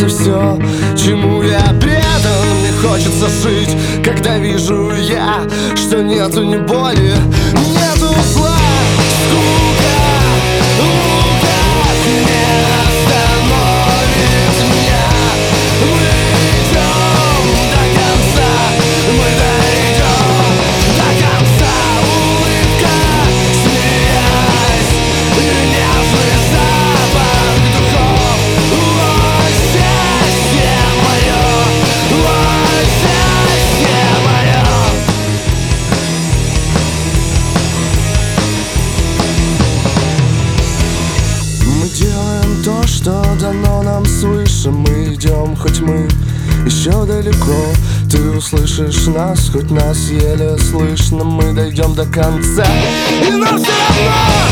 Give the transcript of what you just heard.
нравится все, чему я предан. Мне хочется жить, когда вижу я, что нету ни боли, нету зла. Скука, лука не остановит меня. Мы идем до конца, мы дойдем до конца. Улыбка, смеясь, и нежный запах духов. Ой, счастье мое, ой, счастье мое. Мы делаем то, что дано нам свыше. Мы идем, хоть мы еще далеко. Ты услышишь нас, хоть нас еле слышно. Мы дойдем до конца, и нам все равно.